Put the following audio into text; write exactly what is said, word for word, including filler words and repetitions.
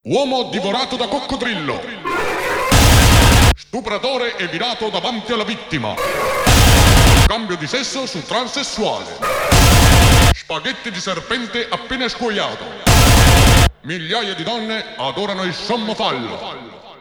Uomo divorato da coccodrillo. Stupratore e virato davanti alla vittima. Cambio di sesso su transessuale. Spaghetti di serpente appena scuoiato. Migliaia di donne adorano il sommo fallo.